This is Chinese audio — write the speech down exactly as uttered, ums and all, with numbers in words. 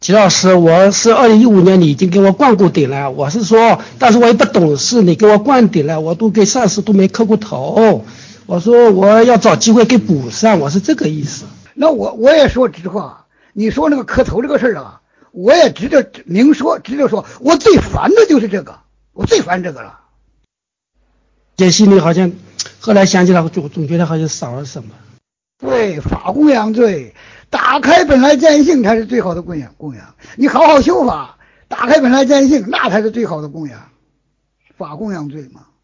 齐老师，我是二零一五年你已经给我灌过顶了，我是说，但是我也不懂事，你给我灌顶了，我都给上司都没磕过头，我说我要找机会给补上，我是这个意思。 那我我也说实话，你说那个磕头这个事儿啊，我也直着明说，直着说，我最烦的就是这个，我最烦这个了。 这心里好像，后来想起来，我总总觉得好像少了什么。 对，法供养罪，打开本来见性才是最好的供养供养。你好好修法，打开本来见性，那才是最好的供养，法供养罪嘛。